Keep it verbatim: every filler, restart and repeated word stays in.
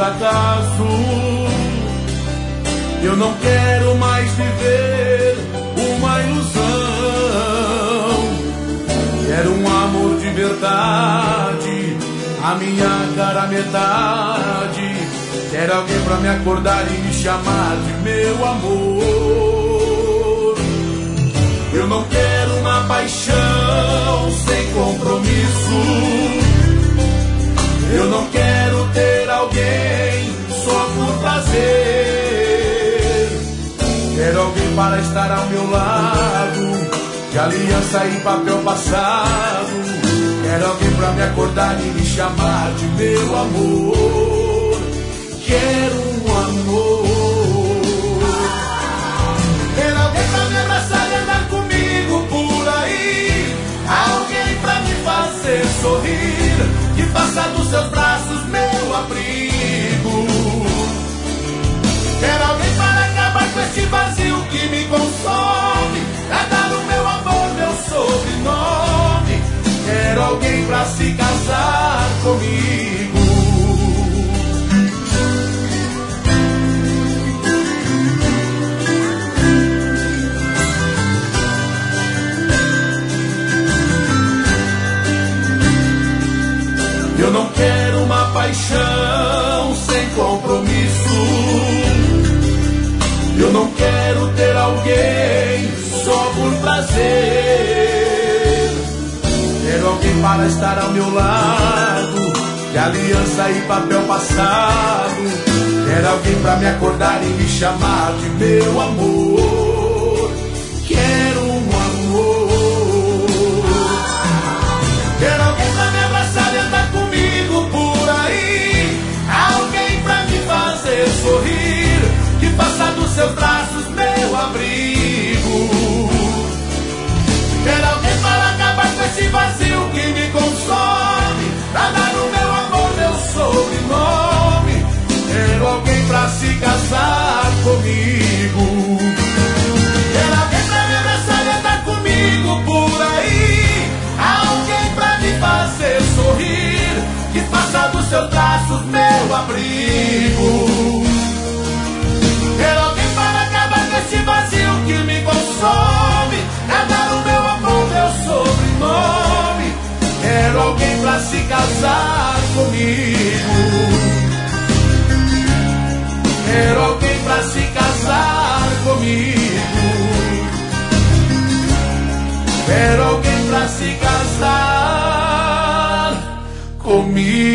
fracasso. Eu não quero mais viver uma ilusão. Quero um amor de verdade, a minha cara metade. Quero alguém pra me acordar e me chamar de meu amor. Eu não quero uma paixão sem compromisso. Eu não quero ter alguém só por prazer. Quero alguém para estar ao meu lado, de aliança e papel passado. Quero alguém pra me acordar e me chamar de meu amor. Quero um amor. Quero alguém pra me abraçar e andar comigo por aí. Alguém pra me fazer sorrir, que faça dos seus braços meu abrigo. Quero alguém para acabar com este vazio que me consome, pra dar o meu amor, meu sobrenome. Quero alguém pra se casar comigo. Eu não quero uma paixão sem compromisso. Eu não quero ter alguém só por prazer. Quero alguém para estar ao meu lado, de aliança e papel passado. Quero alguém para me acordar e me chamar de meu amor. Quero um amor. Quero alguém para me abraçar e andar comigo por aí. Alguém pra me fazer sorrir, que faça dos seus braços meu abrigo. Quero alguém para acabar com esse vazio que me consome, pra dar o meu amor, meu sobrenome. Quero alguém pra se casar comigo. Quero alguém pra me abraçar e andar comigo por aí. Alguém pra me fazer sorrir, que faça dos seus braços meu abrigo. Quero alguém para acabar com esse vazio que me consome, pra dar o meu amor, meu sobrenome. Quero alguém pra se casar comigo. Quero alguém pra se casar comigo. Quero alguém pra se casar comigo.